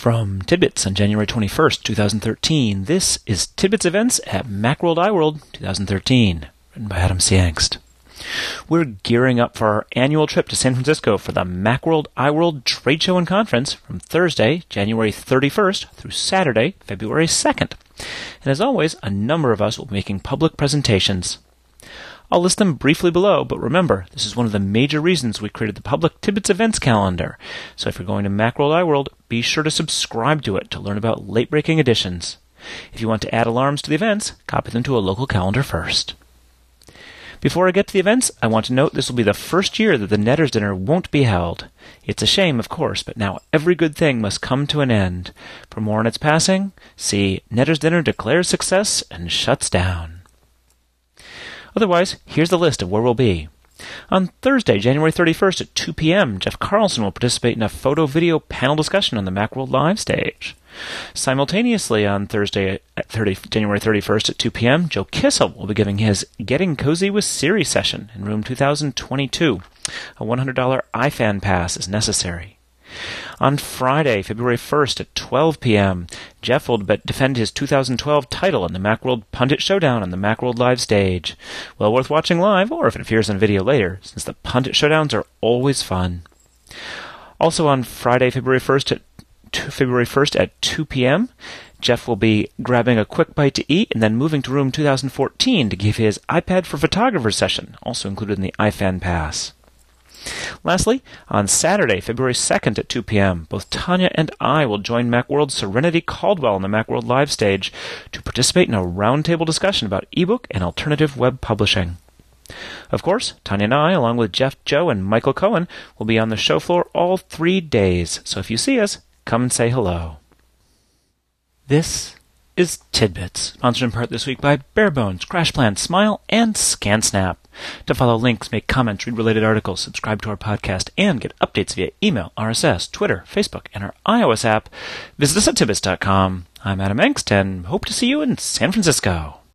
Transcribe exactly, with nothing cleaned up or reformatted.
From Tidbits on January twenty-first, twenty thirteen, this is Tidbits Events at Macworld iWorld twenty thirteen, written by Adam C. Angst. We're gearing up for our annual trip to San Francisco for the Macworld iWorld Trade Show and Conference from Thursday, January thirty-first through Saturday, February second. And as always, a number of us will be making public presentations. I'll list them briefly below, but remember, this is one of the major reasons we created the public Tidbits Events calendar. So if you're going to Macworld iWorld, be sure to subscribe to it to learn about late-breaking editions. If you want to add alarms to the events, copy them to a local calendar first. Before I get to the events, I want to note this will be the first year that the Netters Dinner won't be held. It's a shame, of course, but now every good thing must come to an end. For more on its passing, see Netters Dinner declares success and shuts down. Otherwise, here's the list of where we'll be. On Thursday, January thirty-first at two p.m., Jeff Carlson will participate in a photo-video panel discussion on the Macworld Live stage. Simultaneously on Thursday, at thirty, January thirty-first at two p.m., Joe Kissel will be giving his Getting Cozy with Siri session in room two thousand twenty-two. A one hundred dollars I FAN pass is necessary. On Friday, February first at twelve p.m., Jeff will defend his two thousand twelve title in the Macworld Pundit Showdown on the Macworld Live stage. Well worth watching live, or if it appears on video later, since the Pundit Showdowns are always fun. Also on Friday, February first at February first at two p.m., Jeff will be grabbing a quick bite to eat and then moving to room two thousand fourteen to give his iPad for Photographers session, also included in the I FAN pass. Lastly, on Saturday, February second at two p.m., both Tanya and I will join Macworld's Serenity Caldwell on the Macworld Live stage to participate in a roundtable discussion about ebook and alternative web publishing. Of course, Tanya and I, along with Jeff, Joe, and Michael Cohen, will be on the show floor all three days, so if you see us, come and say hello. This is Tidbits, sponsored in part this week by Barebones, CrashPlan, Smile, and ScanSnap. To follow links, make comments, read related articles, subscribe to our podcast, and get updates via email, R S S, Twitter, Facebook, and our iOS app, visit us at tidbits dot com. I'm Adam Angst, and hope to see you in San Francisco.